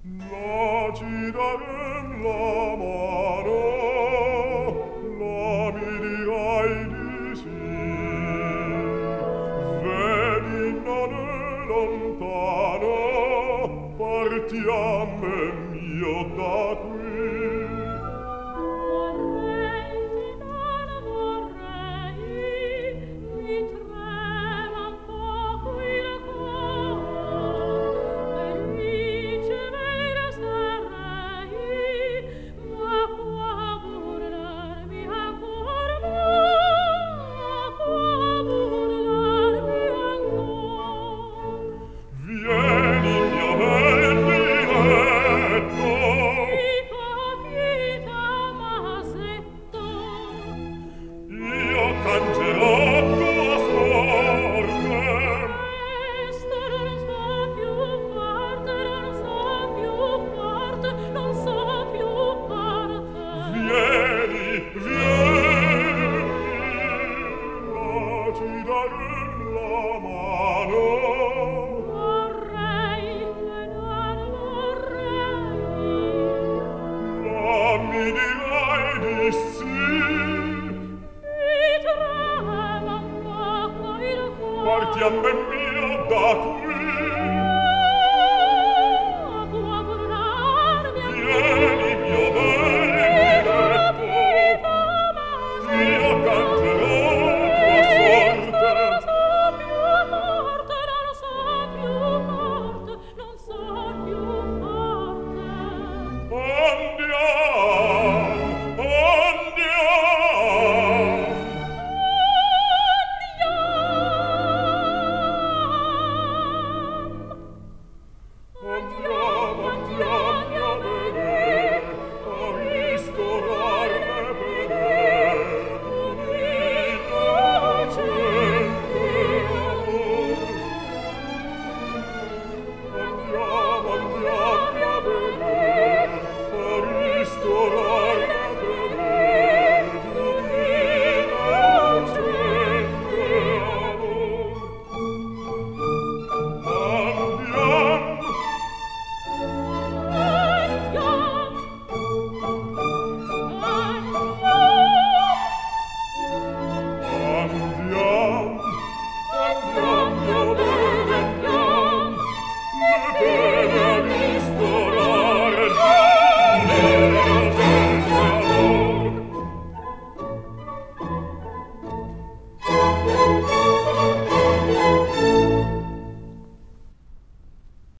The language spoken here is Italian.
La ci darem la mano, la mi dirai di sì. Vedi non è lontano, partiamo io da qui. Vorrei, non vorrei, mi trema un poco il cuore, felice vera sarei, ma può burlarmi ancora, può burlarmi ancora. Vieni, mio bel diletto, Vita masetto, io cangerò tua sorte. questo non so più forte, non so più forte, non so più forte. Vieni, vieni, la ci darem la mano. Vorrei e non vorrei, La mi dirai di sì. mi trema un poco il cuore. Partiam ben